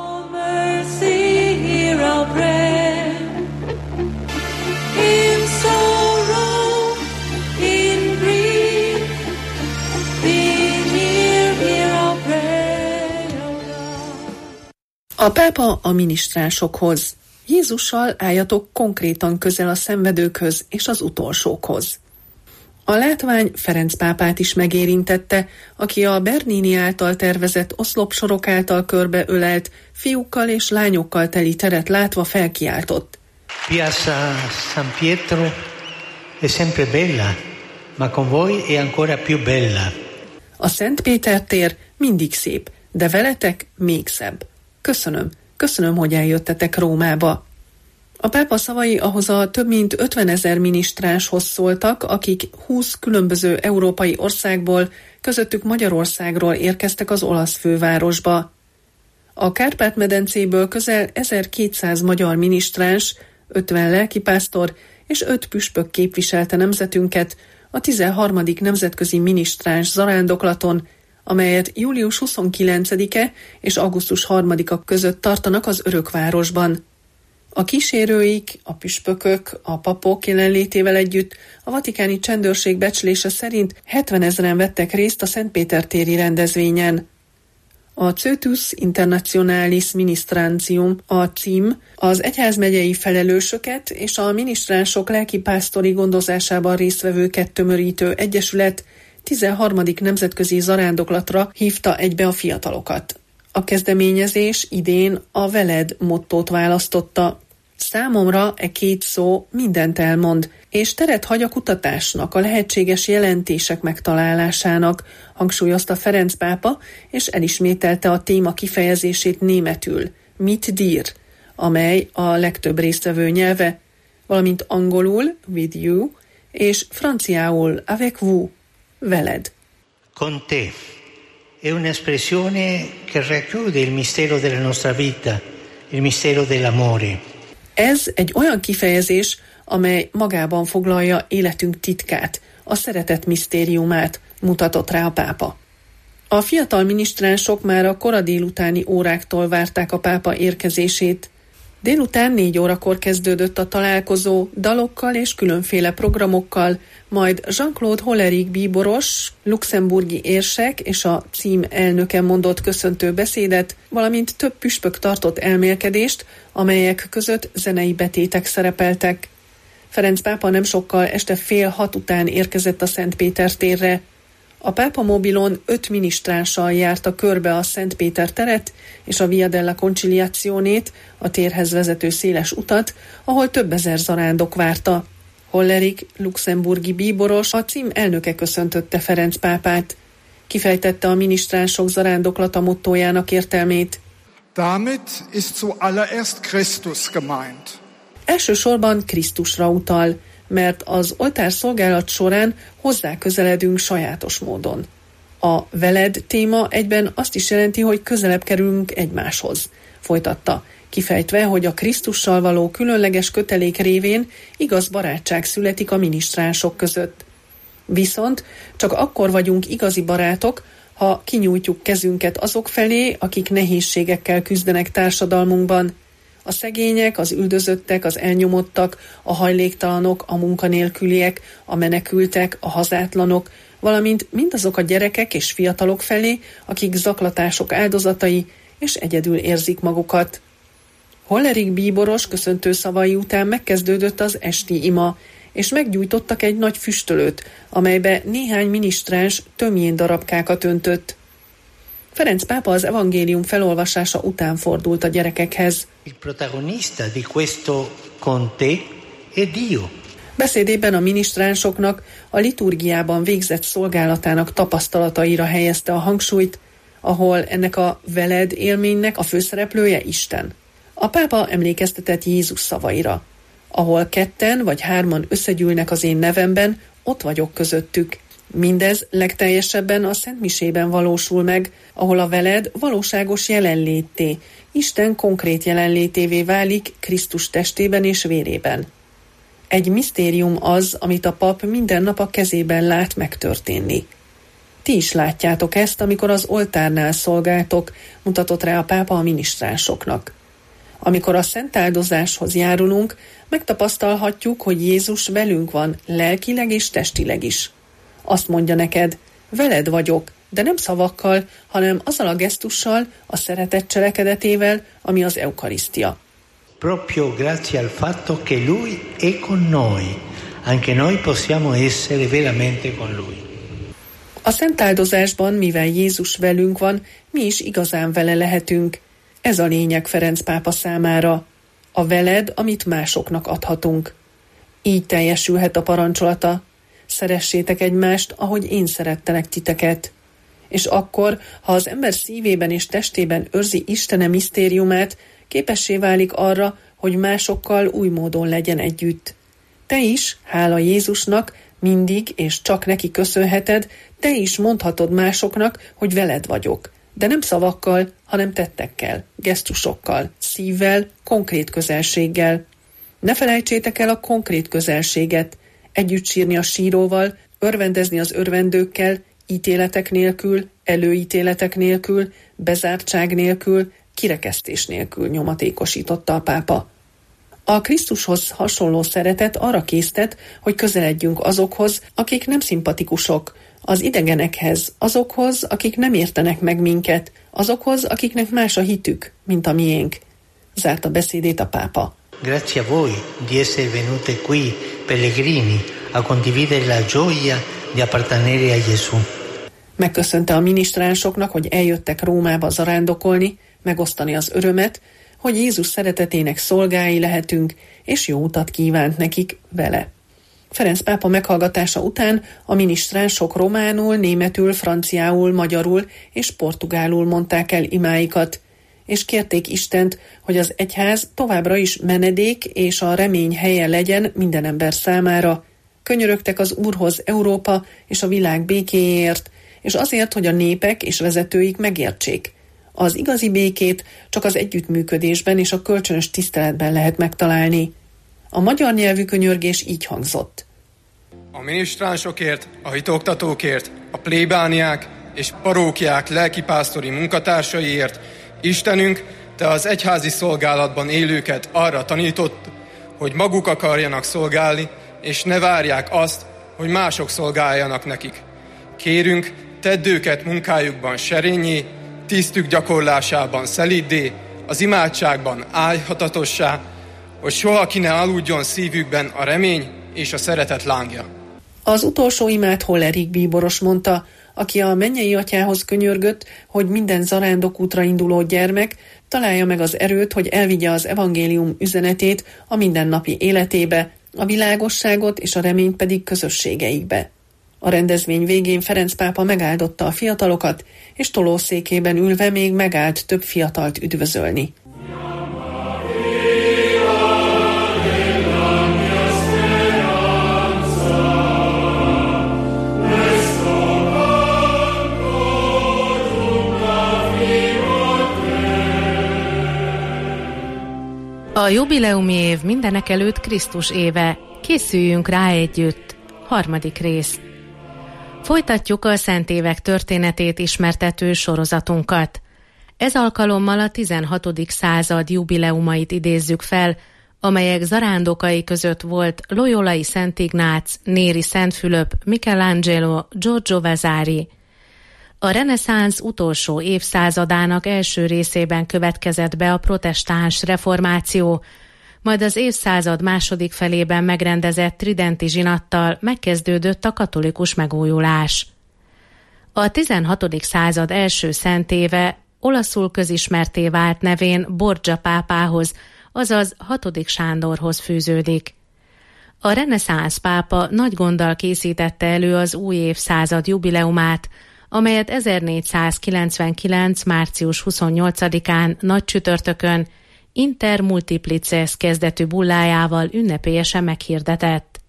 A pápa a minisztránsokhoz. Jézussal álljatok konkrétan közel a szenvedőkhöz és az utolsókhoz. A látvány Ferenc pápát is megérintette, aki a Bernini által tervezett oszlopsorok által körbeölelt, fiúkkal és lányokkal teli teret látva felkiáltott. Piazza San Pietro è sempre bella, ma con voi è ancora più bella. A Szent Péter tér mindig szép, de veletek még szebb. Köszönöm, hogy eljöttetek Rómába. A pápa szavai ahhoz a több mint 50 000 minisztránshoz szóltak, akik 20 különböző európai országból, közöttük Magyarországról érkeztek az olasz fővárosba. A Kárpát-medencéből közel 1200 magyar minisztráns, 50 lelkipásztor és 5 püspök képviselte nemzetünket a 13. nemzetközi minisztráns zarándoklaton, amelyet július 29-e és augusztus 3-a között tartanak az Örökvárosban. A kísérőik, a püspökök, a papok jelenlétével együtt a vatikáni csendőrség becslése szerint 70 000-en vettek részt a Szentpéter téri rendezvényen. A Coetus Internationalis Ministrantium, a cím, az egyházmegyei felelősöket és a minisztránsok lelkipásztori gondozásában résztvevőket tömörítő egyesület 13. nemzetközi zarándoklatra hívta egybe a fiatalokat. A kezdeményezés idén a Veled mottót választotta. Számomra e két szó mindent elmond, és teret hagy a kutatásnak, a lehetséges jelentések megtalálásának, hangsúlyozta Ferenc pápa, és elismételte a téma kifejezését németül, mit dir, amely a legtöbb résztvevő nyelve, valamint angolul, with you, és franciául, avec vous, veled. Con te è un'espressione che racchiude il mistero della nostra vita, il mistero dell'amore. Ez egy olyan kifejezés, amely magában foglalja életünk titkát, a szeretet misztériumát, mutatott rá a pápa. A fiatal minisztránsok már a kora délutáni óráktól várták a pápa érkezését. Délután 4 órakor kezdődött a találkozó dalokkal és különféle programokkal, majd Jean-Claude Hollerich bíboros, luxemburgi érsek és a cím elnöke mondott köszöntő beszédet, valamint több püspök tartott elmélkedést, amelyek között zenei betétek szerepeltek. Ferenc pápa nem sokkal este 5:30 után érkezett a Szent Péter térre. A pápa mobilon 5 minisztránssal járta körbe a Szent Péter teret és a Via della Conciliazione-t, a térhez vezető széles utat, ahol több ezer zarándok várta. Hollerich, luxemburgi bíboros, a cím elnöke köszöntötte Ferenc pápát. Kifejtette a minisztránsok zarándoklata mottójának értelmét. Damit ist zuallererst Christus gemeint. Elsősorban Krisztusra utal, mert az oltárszolgálat során hozzá közeledünk sajátos módon. A veled téma egyben azt is jelenti, hogy közelebb kerülünk egymáshoz, folytatta, kifejtve, hogy a Krisztussal való különleges kötelék révén igaz barátság születik a minisztránsok között. Viszont csak akkor vagyunk igazi barátok, ha kinyújtjuk kezünket azok felé, akik nehézségekkel küzdenek társadalmunkban. A szegények, az üldözöttek, az elnyomottak, a hajléktalanok, a munkanélküliek, a menekültek, a hazátlanok, valamint mindazok a gyerekek és fiatalok felé, akik zaklatások áldozatai, és egyedül érzik magukat. Hollerich bíboros köszöntő szavai után megkezdődött az esti ima, és meggyújtottak egy nagy füstölőt, amelybe néhány minisztráns tömjén darabkákat öntött. Ferenc pápa az evangélium felolvasása után fordult a gyerekekhez. Il protagonista di questo conte è Dio. Beszédében a minisztránsoknak a liturgiában végzett szolgálatának tapasztalataira helyezte a hangsúlyt, ahol ennek a veled élménynek a főszereplője Isten. A pápa emlékeztetett Jézus szavaira. Ahol 2 vagy 3 összegyűlnek az én nevemben, ott vagyok közöttük. Mindez legteljesebben a szentmisében valósul meg, ahol a veled valóságos jelenlétté, Isten konkrét jelenlétévé válik Krisztus testében és vérében. Egy misztérium az, amit a pap minden nap a kezében lát megtörténni. Ti is látjátok ezt, amikor az oltárnál szolgáltok, mutatott rá a pápa a minisztránsoknak. Amikor a szentáldozáshoz járulunk, megtapasztalhatjuk, hogy Jézus velünk van lelkileg és testileg is. Azt mondja neked, veled vagyok, de nem szavakkal, hanem azzal a gesztussal, a szeretet cselekedetével, ami az eukarisztia. Proprio grazie al fatto che lui è con noi, anche noi possiamo essere veramente con lui. A szentáldozásban, mivel Jézus velünk van, mi is igazán vele lehetünk. Ez a lényeg Ferenc pápa számára. A veled, amit másoknak adhatunk. Így teljesülhet a parancsolata. Szeressétek egymást, ahogy én szerettelek titeket. És akkor, ha az ember szívében és testében őrzi Istene misztériumát, képessé válik arra, hogy másokkal új módon legyen együtt. Te is, hála Jézusnak, mindig és csak neki köszönheted, te is mondhatod másoknak, hogy veled vagyok. De nem szavakkal, hanem tettekkel, gesztusokkal, szívvel, konkrét közelséggel. Ne felejtsétek el a konkrét közelséget, együtt sírni a síróval, örvendezni az örvendőkkel, ítéletek nélkül, előítéletek nélkül, bezártság nélkül, kirekesztés nélkül, nyomatékosította a pápa. A Krisztushoz hasonló szeretet arra késztet, hogy közeledjünk azokhoz, akik nem szimpatikusok, az idegenekhez, azokhoz, akik nem értenek meg minket, azokhoz, akiknek más a hitük, mint a miénk. Zárta beszédét a pápa. Grazie a voi di essere venute qui, pellegrini, a condividere la gioia di appartenere a Gesù. Megköszönte a minisztránsoknak, hogy eljöttek Rómába zarándokolni, megosztani az örömet, hogy Jézus szeretetének szolgái lehetünk, és jó utat kívánt nekik vele. Ferenc pápa meghallgatása után a minisztránsok románul, németül, franciául, magyarul és portugálul mondták el imáikat, és kérték Istent, hogy az egyház továbbra is menedék és a remény helye legyen minden ember számára. Könyörögtek az Úrhoz Európa és a világ békéért, és azért, hogy a népek és vezetőik megértsék. Az igazi békét csak az együttműködésben és a kölcsönös tiszteletben lehet megtalálni. A magyar nyelvű könyörgés így hangzott. A minisztránsokért, a hitoktatókért, a plébániák és parókiák lelkipásztori munkatársaiért, Istenünk, Te az egyházi szolgálatban élőket arra tanított, hogy maguk akarjanak szolgálni, és ne várják azt, hogy mások szolgáljanak nekik. Kérünk, tedd őket munkájukban serényé, tisztük gyakorlásában szelíddé, az imádságban ájhatatossá, hogy soha ki ne aludjon szívükben a remény és a szeretet lángja. Az utolsó imát Hollerik bíboros mondta, aki a mennyei atyához könyörgött, hogy minden zarándokútra induló gyermek találja meg az erőt, hogy elvigye az evangélium üzenetét a mindennapi életébe, a világosságot és a reményt pedig közösségeikbe. A rendezvény végén Ferenc pápa megáldotta a fiatalokat, és tolószékében ülve még megállt több fiatalt üdvözölni. A jubileumi év mindenekelőtt Krisztus éve. Készüljünk rá együtt. 3. rész. Folytatjuk a szent évek történetét ismertető sorozatunkat. Ez alkalommal a 16. század jubileumait idézzük fel, amelyek zarándokai között volt Loyolai Szent Ignác, Néri Szent Fülöp, Michelangelo, Giorgio Vasari. A reneszánsz utolsó évszázadának első részében következett be a protestáns reformáció, majd az évszázad második felében megrendezett tridenti zsinattal megkezdődött a katolikus megújulás. A 16. század első szent éve olaszul közismertté vált nevén Borgia pápához, azaz 6. Sándorhoz fűződik. A reneszánsz pápa nagy gonddal készítette elő az új évszázad jubileumát, amelyet 1499. március 28-án nagy csütörtökön Inter Multiplices kezdetű bullájával ünnepélyesen meghirdetett.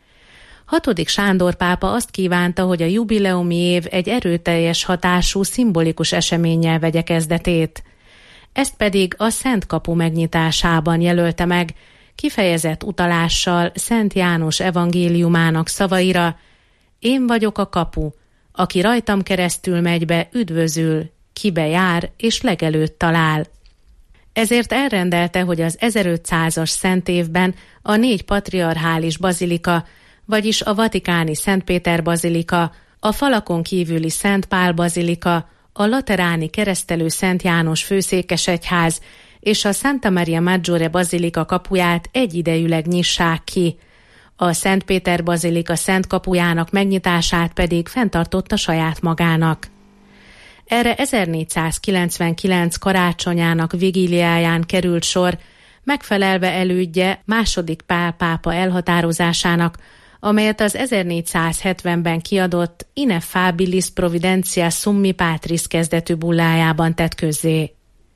6. Sándor pápa azt kívánta, hogy a jubileumi év egy erőteljes hatású szimbolikus eseménnyel vegye kezdetét. Ezt pedig a Szent Kapu megnyitásában jelölte meg, kifejezett utalással Szent János evangéliumának szavaira: én vagyok a kapu, aki rajtam keresztül megy be, üdvözül, kibe jár és legelőtt talál. Ezért elrendelte, hogy az 1500-as szent évben a 4 patriarchális bazilika, vagyis a vatikáni Szent Péter bazilika, a falakon kívüli Szent Pál bazilika, a lateráni keresztelő Szent János főszékesegyház és a Santa Maria Maggiore bazilika kapuját egyidejűleg nyissák ki. A Szent Péter bazilika szent kapujának megnyitását pedig fenntartotta saját magának. Erre 1499 karácsonyának vigíliáján került sor, megfelelve elődje II. Pál pápa elhatározásának, amelyet az 1470-ben kiadott Ineffabilis Providentia Summi Patris kezdetű bullájában tett közzé.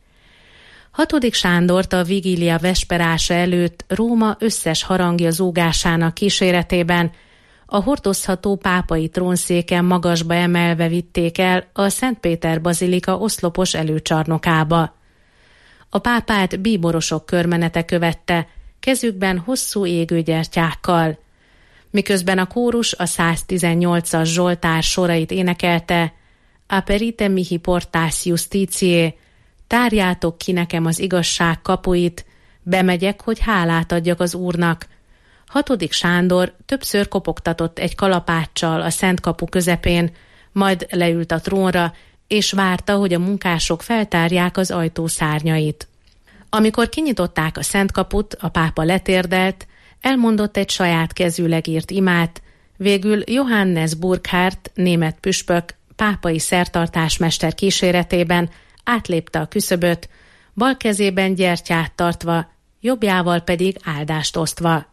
6. Sándort a vigília vesperása előtt Róma összes harangja zúgásának kíséretében a hordozható pápai trónszéken magasba emelve vitték el a Szent Péter bazilika oszlopos előcsarnokába. A pápát bíborosok körmenete követte, kezükben hosszú égőgyertyákkal. Miközben a kórus a 118-as Zsoltár sorait énekelte: Aperite mihi portas justitiae, tárjátok ki nekem az igazság kapuit, bemegyek, hogy hálát adjak az Úrnak. 6. Sándor többször kopogtatott egy kalapáccsal a Szent Kapu közepén, majd leült a trónra, és várta, hogy a munkások feltárják az ajtó szárnyait. Amikor kinyitották a Szent Kaput, a pápa letérdelt, elmondott egy saját kezűleg írt imát, végül Johannes Burkhardt, német püspök, pápai szertartásmester kíséretében átlépte a küszöböt, bal kezében gyertyát tartva, jobbjával pedig áldást osztva.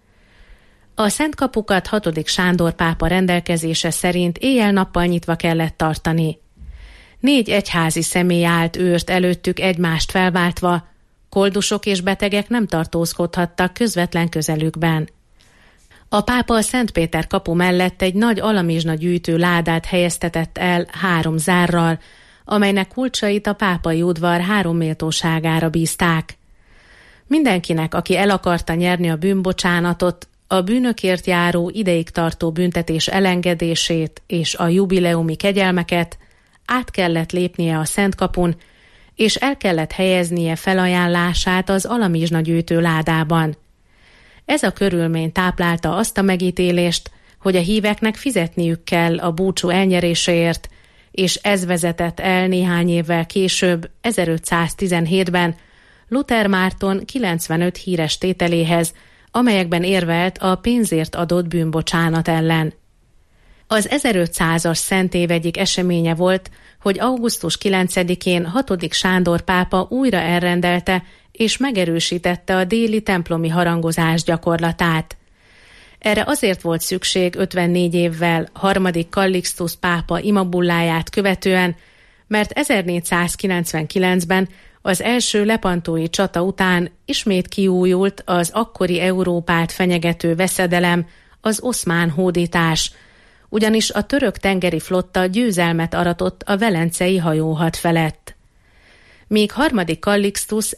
A Szent Kapukat 6. Sándor pápa rendelkezése szerint éjjel-nappal nyitva kellett tartani. 4 egyházi személy állt őrt előttük egymást felváltva, koldusok és betegek nem tartózkodhattak közvetlen közelükben. A pápa a Szent Péter kapu mellett egy nagy alamizsna gyűjtő ládát helyeztetett el 3 zárral, amelynek kulcsait a pápai udvar 3 méltóságára bízták. Mindenkinek, aki el akarta nyerni a bűnbocsánatot, a bűnökért járó ideig tartó büntetés elengedését és a jubileumi kegyelmeket, át kellett lépnie a Szentkapun, és el kellett helyeznie felajánlását az alamizsna gyűjtő ládában. Ez a körülmény táplálta azt a megítélést, hogy a híveknek fizetniük kell a búcsú elnyeréséért, és ez vezetett el néhány évvel később, 1517-ben Luther Márton 95 híres tételéhez, amelyekben érvelt a pénzért adott bűnbocsánat ellen. Az 1500-as szentév egyik eseménye volt, hogy augusztus 9-én 6. Sándor pápa újra elrendelte és megerősítette a déli templomi harangozás gyakorlatát. Erre azért volt szükség 54 évvel 3. Kallixtusz pápa imabulláját követően, mert 1499-ben az első lepantói csata után ismét kiújult az akkori Európát fenyegető veszedelem, az oszmán hódítás, ugyanis a török tengeri flotta győzelmet aratott a velencei hajóhad felett. Míg 3. Kallixtusz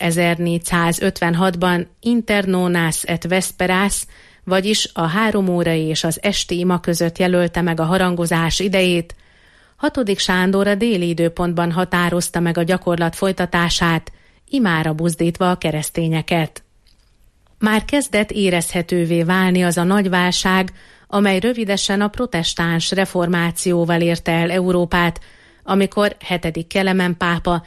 1456-ban inter nonas et vesperas, vagyis a 3 órai és az esti ima között jelölte meg a harangozás idejét, 6. Sándor a déli időpontban határozta meg a gyakorlat folytatását, imára buzdítva a keresztényeket. Már kezdett érezhetővé válni az a nagy válság, amely rövidesen a protestáns reformációval érte el Európát, amikor 7. Kelemen pápa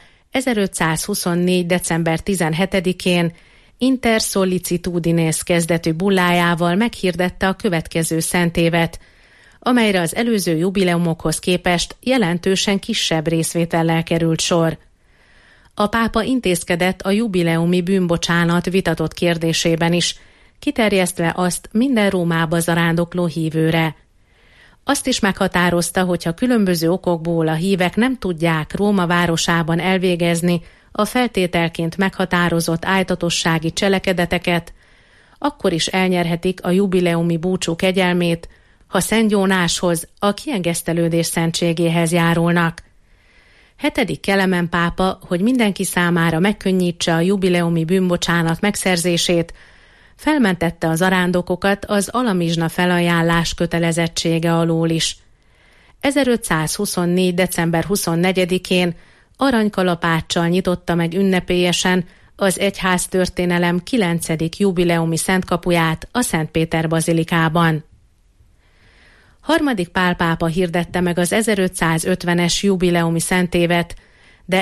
1524. december 17-én Inter sollicitudinis kezdetű bullájával meghirdette a következő szentévet, amelyre az előző jubileumokhoz képest jelentősen kisebb részvétellel került sor. A pápa intézkedett a jubileumi bűnbocsánat vitatott kérdésében is, kiterjesztve azt minden Rómába zarándokló hívőre. Azt is meghatározta, hogyha különböző okokból a hívek nem tudják Róma városában elvégezni a feltételként meghatározott ájtatossági cselekedeteket, akkor is elnyerhetik a jubileumi búcsú kegyelmét, ha Szent Jónáshoz, a kiengesztelődés szentségéhez járulnak. 7. Kelemen pápa, hogy mindenki számára megkönnyítse a jubileumi bűnbocsánat megszerzését, felmentette az zarándokokat az alamizsna felajánlás kötelezettsége alól is. 1524. december 24-én aranykalapáccsal nyitotta meg ünnepélyesen az egyháztörténelem 9. jubileumi szentkapuját a Szent Péter bazilikában. 3. Pál pápa hirdette meg az 1550-es jubileumi szentévet, de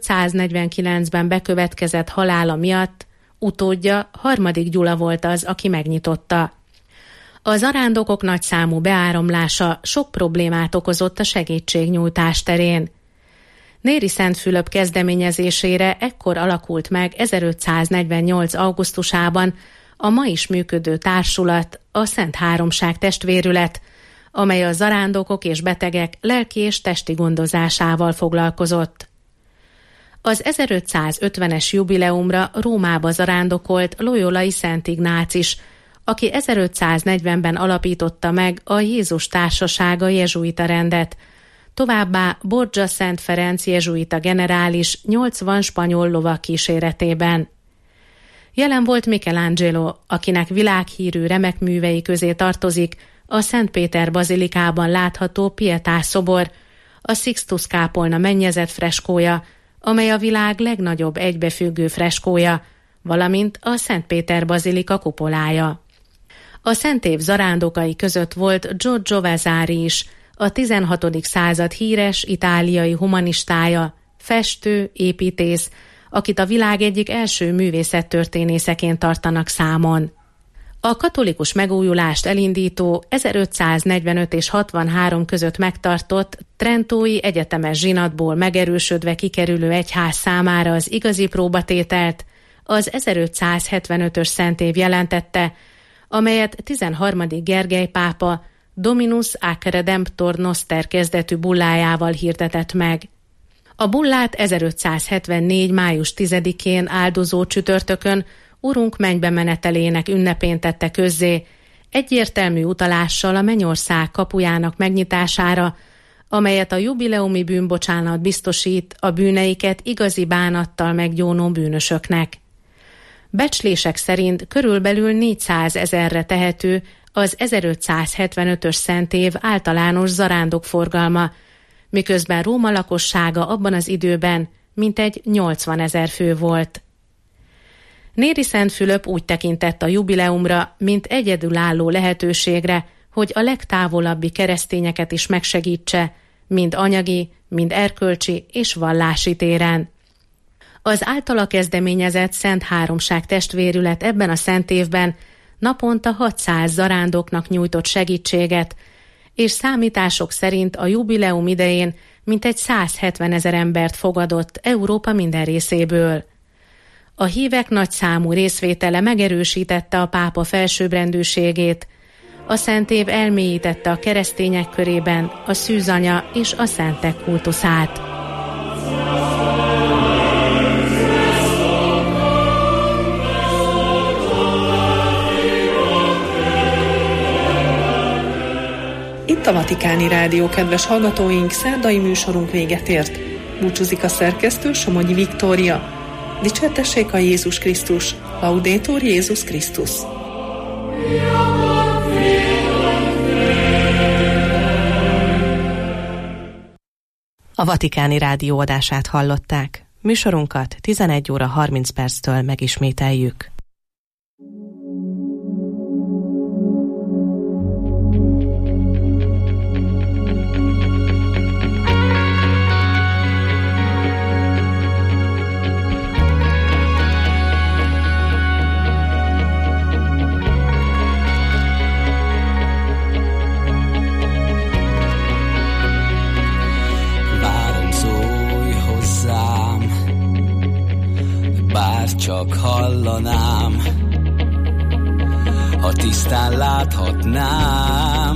1549-ben bekövetkezett halála miatt utódja 3. Gyula volt az, aki megnyitotta. A zarándokok nagyszámú beáramlása sok problémát okozott a segítségnyújtás terén. Néri Szent Fülöp kezdeményezésére ekkor alakult meg 1548. augusztusában a ma is működő társulat, a Szent Háromság testvérület, amely a zarándokok és betegek lelki és testi gondozásával foglalkozott. Az 1550-es jubileumra Rómába zarándokolt loyolai Szent Ignác is, aki 1540-ben alapította meg a Jézus Társasága jezsuita rendet, továbbá Borgia Szent Ferenc jezsuita generális 80 spanyol lovak kíséretében. Jelen volt Michelangelo, akinek világhírű remek művei közé tartozik a Szent Péter bazilikában látható Pietás szobor, a Sixtus kápolna mennyezet freskója, amely a világ legnagyobb egybefüggő freskója, valamint a Szent Péter bazilika kupolája. A szentév zarándokai között volt Giorgio Vasari is, a 16. század híres itáliai humanistája, festő, építész, akit a világ egyik első művészettörténészeként tartanak számon. A katolikus megújulást elindító 1545 és 63 között megtartott trentói egyetemes zsinatból megerősödve kikerülő egyház számára az igazi próbatételt az 1575-ös szentév jelentette, amelyet 13. Gergely pápa Dominus ac Redemptor Noster kezdetű bullájával hirdetett meg. A bullát 1574. május 10-én áldozó csütörtökön Urunk mennybe menetelének ünnepén tette közzé, egyértelmű utalással a mennyország kapujának megnyitására, amelyet a jubileumi bűnbocsánat biztosít a bűneiket igazi bánattal meggyónó bűnösöknek. Becslések szerint körülbelül 400 000-re tehető az 1575-ös szentév általános zarándokforgalma, miközben Róma lakossága abban az időben mintegy 80 000 fő volt. Néri Szent Fülöp úgy tekintett a jubileumra, mint egyedülálló lehetőségre, hogy a legtávolabbi keresztényeket is megsegítse, mind anyagi, mind erkölcsi és vallási téren. Az általa kezdeményezett Szent Háromság testvérület ebben a szent évben naponta 600 zarándoknak nyújtott segítséget, és számítások szerint a jubileum idején mintegy 170 000 embert fogadott Európa minden részéből. A hívek nagyszámú részvétele megerősítette a pápa felsőbbrendűségét, a szentév elmélyítette a keresztények körében a szűzanya és a szentek kultuszát. Itt a Vatikáni Rádió, kedves hallgatóink, szerdai műsorunk véget ért. Búcsúzik a szerkesztő, Somogyi Viktória. Dicsértessék a Jézus Krisztus, Laudetur Jézus Krisztus. A Vatikáni Rádió adását hallották. Műsorunkat 11 óra 30 perctől megismételjük. Csak hallanám, ha tisztán láthatnám,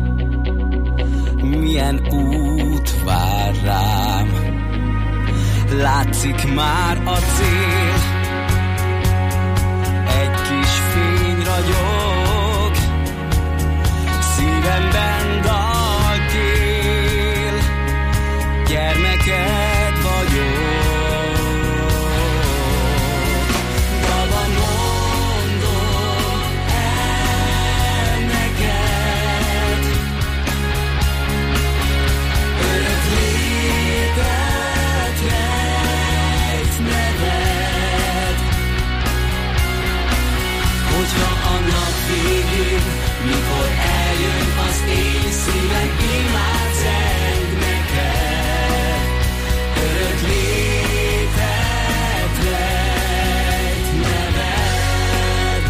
milyen út vár rám. Látszik már a cél, egy kis fény ragyog, szívemben dalkél, gyermeked vagyok. Mikor eljön az én szívem, imád zeng neked, örök létet rejt neved.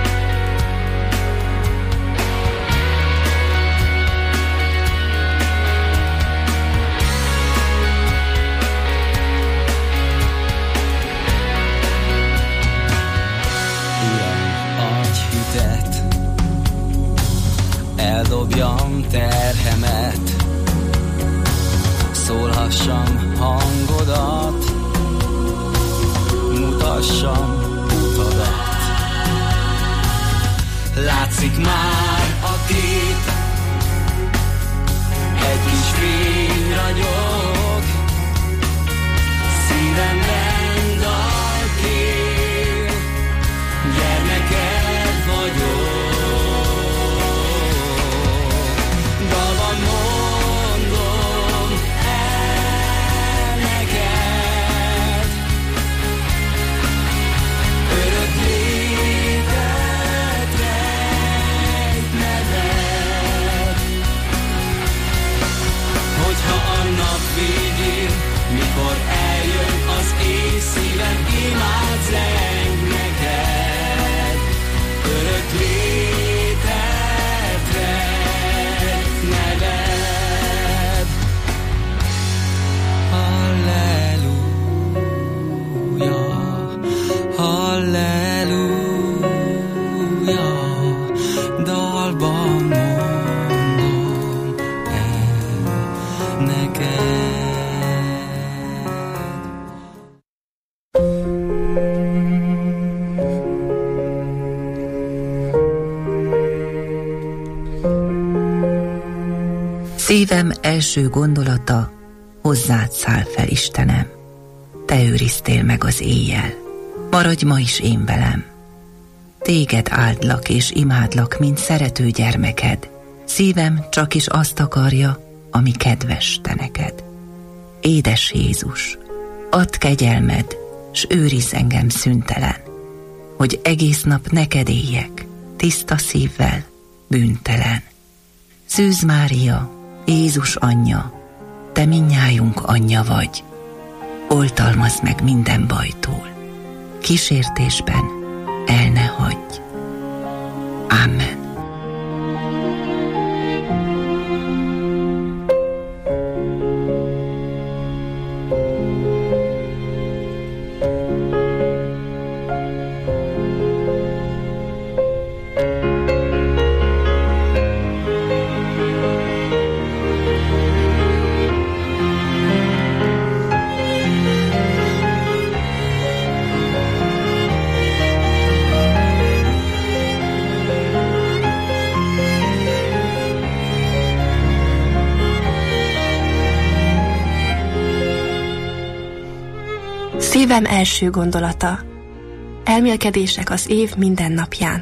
Uram, adj hitet, eldobjam terhemet, szólhassam hangodat, mutassam utadat. Látszik már a kép, egy kis fény ragyog, szívemben dalkél, gyermeked vagyok. Végén, mikor eljön az én szívem, imád zeng neked, örök létet rejt neved. Halleluja, halleluja, dalban mondom el neked. Szívem első gondolata, hozzád száll fel, Istenem. Te őriztél meg az éjjel. maradj ma is én velem. Téged áldlak és imádlak, mint szerető gyermeked. Szívem csak is azt akarja, ami kedves te neked. Édes Jézus, add kegyelmed, s őrizz engem szüntelen, hogy egész nap neked éljek, tiszta szívvel, bűntelen. Szűz Mária, Jézus anyja, te mindnyájunk anyja vagy, oltalmazd meg minden bajtól, kísértésben el ne hagyj. Amen. Szívem első gondolata. Elmélkedések az év minden napján.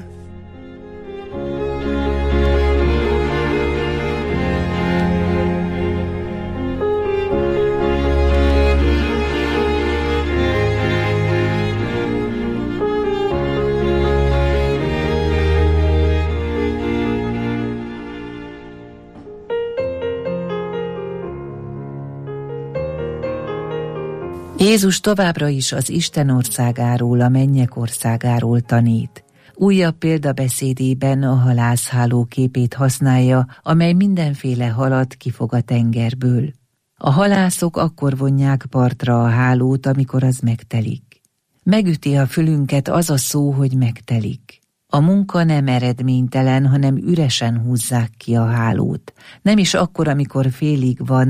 Jézus továbbra is az Isten országáról, a mennyek országáról tanít. Újabb példabeszédében a halászháló képét használja, amely mindenféle halat kifog a tengerből. A halászok akkor vonják partra a hálót, amikor az megtelik. Megüti a fülünket az a szó, hogy megtelik. A munka nem eredménytelen, hanem üresen húzzák ki a hálót. Nem is akkor, amikor félig van,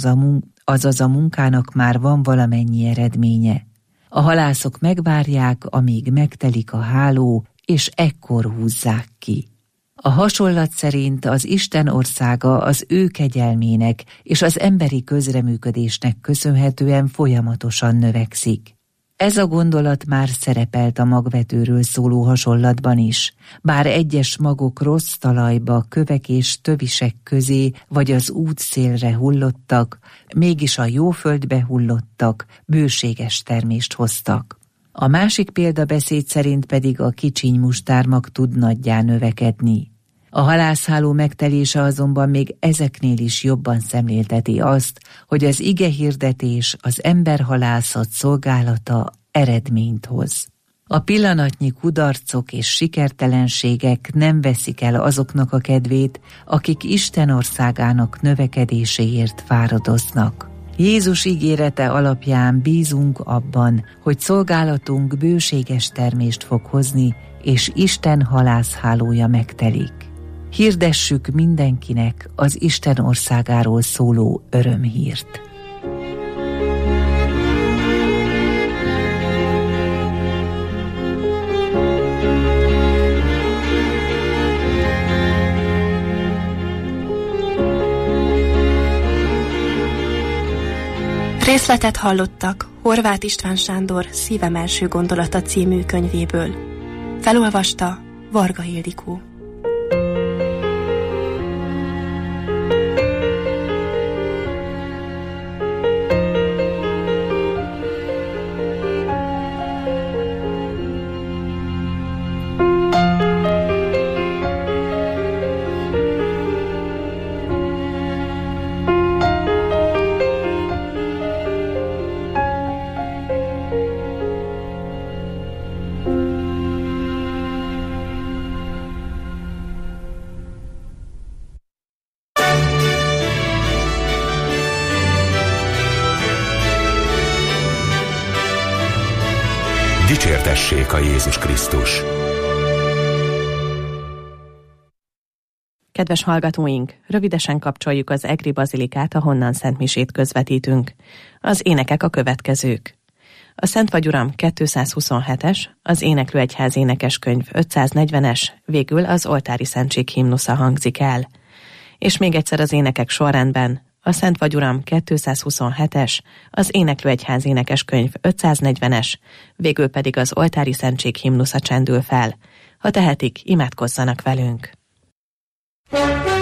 azaz a munkának már van valamennyi eredménye. A halászok megvárják, amíg megtelik a háló, és ekkor húzzák ki. A hasonlat szerint az Isten országa az ő kegyelmének és az emberi közreműködésnek köszönhetően folyamatosan növekszik. Ez a gondolat már szerepelt a magvetőről szóló hasonlatban is, bár egyes magok rossz talajba, kövek és tövisek közé vagy az útszélre hullottak, mégis a jó földbe hullottak, bőséges termést hoztak. A másik példabeszéd szerint pedig a kicsiny mustármag tud nagyjá növekedni. A halászháló megtelése azonban még ezeknél is jobban szemlélteti azt, hogy az igehirdetés, az emberhalászat szolgálata eredményt hoz. A pillanatnyi kudarcok és sikertelenségek nem veszik el azoknak a kedvét, akik Isten országának növekedéséért fáradoznak. Jézus ígérete alapján bízunk abban, hogy szolgálatunk bőséges termést fog hozni, és Isten halászhálója megtelik. Hirdessük mindenkinek az Isten országáról szóló örömhírt. Részletet hallottak Horváth István Sándor Szívem első gondolata című könyvéből. Felolvasta Varga Ildikó. Dicsértessék a Jézus Krisztus! Kedves hallgatóink, rövidesen kapcsoljuk az Egri Bazilikát, ahonnan szentmisét közvetítünk. Az énekek a következők. A Szent vagy Uram 227-es, az Éneklő Egyház énekeskönyv 540-es, végül az oltári szentség himnusza hangzik el. És még egyszer az énekek sorrendben: a Szent Vagyuram 227-es, az Éneklő Egyház énekeskönyv 540-es, végül pedig az Oltári Szentség himnusza csendül fel. Ha tehetik, imádkozzanak velünk.